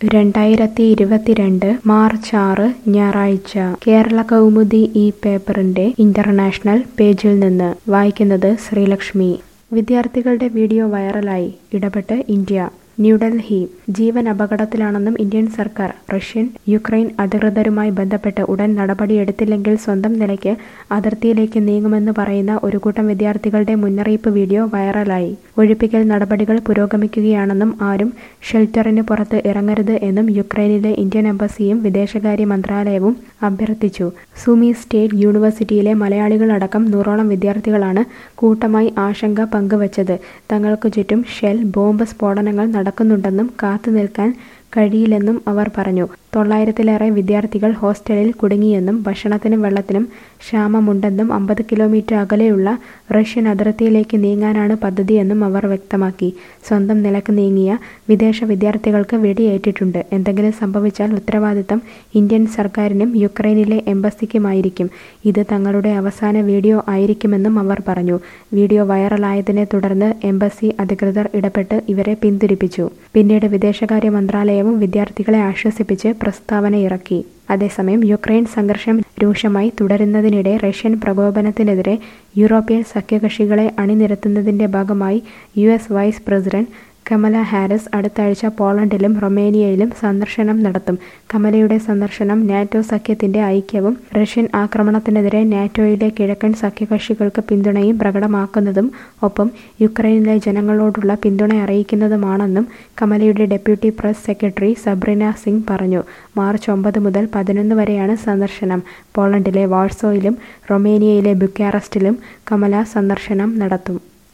2022 March 6 ഞായറാഴ്ച കേരള കൗമുദി ഈ പേപ്പറിന്റെ ഇന്റർനാഷണൽ പേജിൽ നിന്ന് വായിക്കുന്നത് ശ്രീലക്ഷ്മി. വിദ്യാർത്ഥികളുടെ വീഡിയോ വൈറലായി, ഇടപെട്ട് ഇന്ത്യ. ന്യൂഡൽഹി. ജീവൻ അപകടത്തിലാണെന്നും ഇന്ത്യൻ സർക്കാർ റഷ്യൻ യുക്രൈൻ അധികൃതരുമായി ബന്ധപ്പെട്ട് ഉടൻ നടപടിയെടുത്തില്ലെങ്കിൽ സ്വന്തം നിലയ്ക്ക് അതിർത്തിയിലേക്ക് നീങ്ങുമെന്ന് പറയുന്ന ഒരു കൂട്ടം വിദ്യാർത്ഥികളുടെ മുന്നറിയിപ്പ് വീഡിയോ വൈറലായി. ഒഴിപ്പിക്കൽ നടപടികൾ പുരോഗമിക്കുകയാണെന്നും ആരും ഷെൽട്ടറിന് പുറത്ത് ഇറങ്ങരുത് എന്നും യുക്രൈനിലെ ഇന്ത്യൻ എംബസിയും വിദേശകാര്യ മന്ത്രാലയവും അഭ്യർത്ഥിച്ചു. സുമി സ്റ്റേറ്റ് യൂണിവേഴ്സിറ്റിയിലെ മലയാളികളടക്കം 100ഓളം വിദ്യാർത്ഥികളാണ് കൂട്ടമായി ആശങ്ക പങ്കുവച്ചത്. തങ്ങൾക്ക് ചുറ്റും ഷെൽ, ബോംബ് സ്ഫോടനങ്ങൾ നടക്കുന്നുണ്ടെന്നും കാത്തുനിൽക്കാൻ കഴിയില്ലെന്നും അവർ പറഞ്ഞു. 900-ലേറെ വിദ്യാർത്ഥികൾ ഹോസ്റ്റലിൽ കുടുങ്ങിയെന്നും ഭക്ഷണത്തിനും വെള്ളത്തിനും ക്ഷാമമുണ്ടെന്നും 50 കിലോമീറ്റർ അകലെയുള്ള റഷ്യൻ അതിർത്തിയിലേക്ക് നീങ്ങാനാണ് പദ്ധതിയെന്നും അവർ വ്യക്തമാക്കി. സ്വന്തം നിലക്ക് നീങ്ങിയ വിദേശ വിദ്യാർത്ഥികൾക്ക് വെടിയേറ്റിട്ടുണ്ട്. എന്തെങ്കിലും സംഭവിച്ചാൽ ഉത്തരവാദിത്തം ഇന്ത്യൻ സർക്കാരിനും യുക്രൈനിലെ എംബസിക്കുമായിരിക്കും. ഇത് തങ്ങളുടെ അവസാന വീഡിയോ ആയിരിക്കുമെന്നും അവർ പറഞ്ഞു. വീഡിയോ വൈറലായതിനെ തുടർന്ന് എംബസി അധികൃതർ ഇടപെട്ട് ഇവരെ പിന്തിരിപ്പിച്ചു. പിന്നീട് വിദേശകാര്യ മന്ത്രാലയവും വിദ്യാർത്ഥികളെ ആശ്വസിപ്പിച്ച് പ്രസ്താവന ഇറക്കി. അതേസമയം യുക്രൈൻ സംഘർഷം രൂക്ഷമായി തുടരുന്നതിനിടെ റഷ്യൻ പ്രകോപനത്തിനെതിരെ യൂറോപ്യൻ സഖ്യകക്ഷികളെ അണിനിരത്തുന്നതിന്റെ ഭാഗമായി US vice president Kamala Harris അടുത്ത ആഴ്ച പോളണ്ടിലും റൊമേനിയയിലും സന്ദർശനം നടത്തും. കമലയുടെ സന്ദർശനം നാറ്റോ സഖ്യത്തിന്റെ ഐക്യവും റഷ്യൻ ആക്രമണത്തിനെതിരെ നാറ്റോയിലെ കിഴക്കൻ സഖ്യകക്ഷികൾക്ക് പിന്തുണയും പ്രകടമാക്കുന്നതും ഒപ്പം യുക്രൈനിലെ ജനങ്ങളോടുള്ള പിന്തുണ അറിയിക്കുന്നതുമാണെന്നും കമലയുടെ deputy press secretary Sabrina Singh പറഞ്ഞു. മാർച്ച് 9 മുതൽ 11 വരെയാണ് സന്ദർശനം. പോളണ്ടിലെ വാഴ്സോയിലും റൊമേനിയയിലെ ബുക്കാറസ്റ്റിലും കമല സന്ദർശനം നടത്തും.